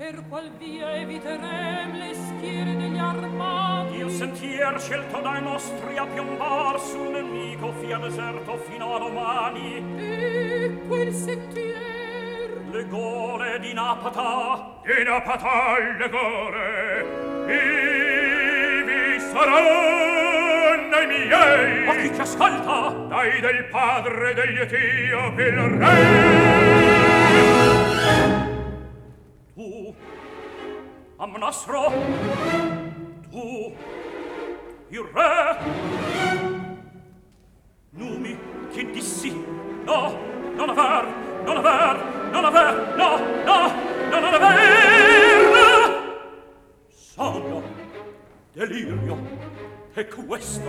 per qual via eviterem le schiere degli armati? Il sentier scelto dai nostri a piombar sul nemico fia deserto fino a domani. E quel sentier? Le gole di Napata. Di Napata le gole, ivi saranno i miei. Ma chi ti ascolta? Dai del padre degli Etiopi il re. Tu, Amnasro, tu, il re. Numi, che dissi? No, non aver, non aver, non aver, no, no, no, non aver. Sogno, delirio, è questo.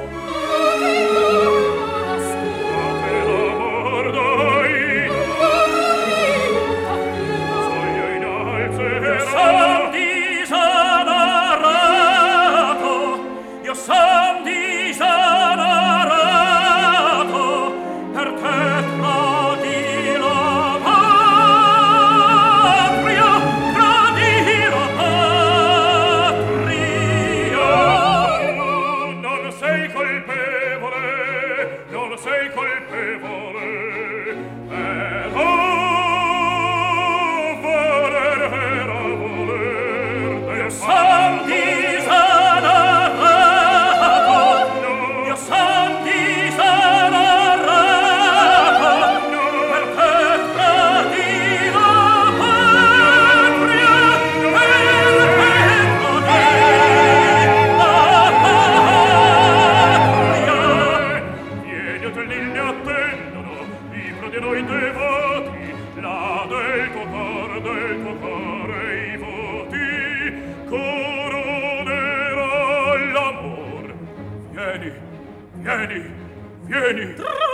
Date l'amor dai, sogno in alzerà. Io son disonorato, per te tradi la patria, tradi la patria. Non sei colpevole, non sei colpevole. Voler era voler del Son disonorato, io son disonorato, per te tradi la patria, per te tradi la patria. Vieni a te li attendono, libro di noi devoti, là del tuo cuore i voti coronerà l'amor. Vieni, vieni, vieni.